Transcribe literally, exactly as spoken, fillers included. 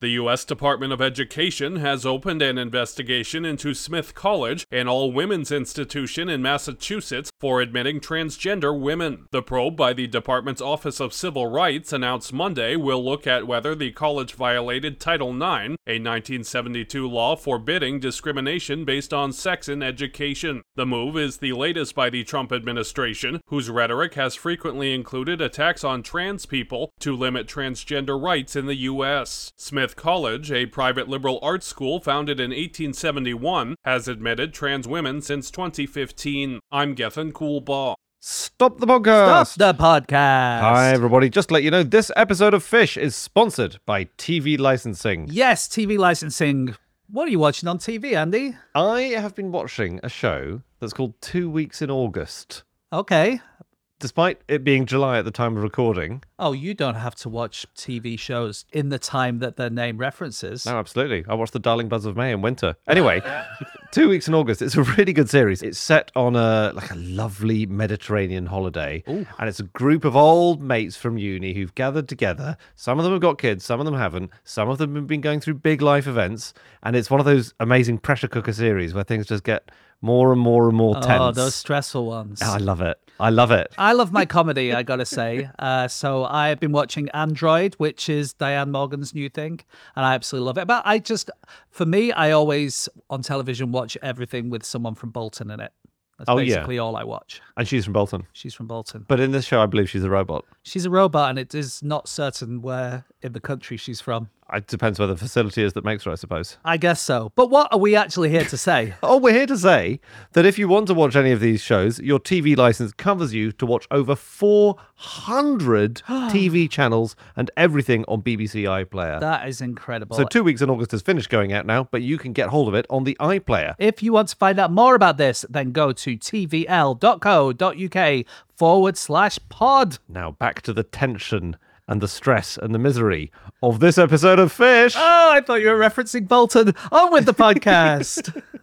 The U S Department of Education has opened an investigation into Smith College, an all-women's institution in Massachusetts, for admitting transgender women. The probe by the department's Office of Civil Rights announced Monday will look at whether the college violated Title nine, a nineteen seventy-two law forbidding discrimination based on sex in education. The move is the latest by the Trump administration, whose rhetoric has frequently included attacks on trans people to limit transgender rights in the U S. Smith College, a private liberal arts school founded in eighteen seventy-one, has admitted trans women since twenty fifteen. I'm Gethin Coolbaugh. Stop the podcast! Stop the podcast! Hi, everybody. Just to let you know, this episode of Fish is sponsored by T V licensing. Yes, T V licensing. What are you watching on T V, Andy? I have been watching a show that's called Two Weeks in August. Okay. Despite it being July at the time of recording. Oh, you don't have to watch T V shows in the time that their name references. No, absolutely. I watched The Darling Buds of May in winter. Anyway, Two Weeks in August. It's a really good series. It's set on a like a lovely Mediterranean holiday. Ooh. And it's a group of old mates from uni who've gathered together. Some of them have got kids, some of them haven't. Some of them have been going through big life events. And it's one of those amazing pressure cooker series where things just get more and more and more tense. Oh, those stressful ones. Oh, I love it. I love it. I love my comedy, I gotta say. Uh, so I've been watching Android, which is Diane Morgan's new thing, and I absolutely love it. But I just, for me, I always, on television, watch everything with someone from Bolton in it. That's Oh, yeah. basically all I watch. And she's from Bolton. She's from Bolton. But in this show, I believe she's a robot. She's a robot, and it is not certain where in the country she's from. It depends where the facility is that makes her, I suppose. I guess so. But what are we actually here to say? Oh, we're here to say that if you want to watch any of these shows, your T V license covers you to watch over four hundred T V channels and everything on B B C iPlayer. That is incredible. So Two Weeks in August is finished going out now, but you can get hold of it on the iPlayer. If you want to find out more about this, then go to tvl.co.uk forward slash pod. Now back to the tension and the stress and the misery of this episode of Fish. Oh, I thought you were referencing Bolton. On with the podcast.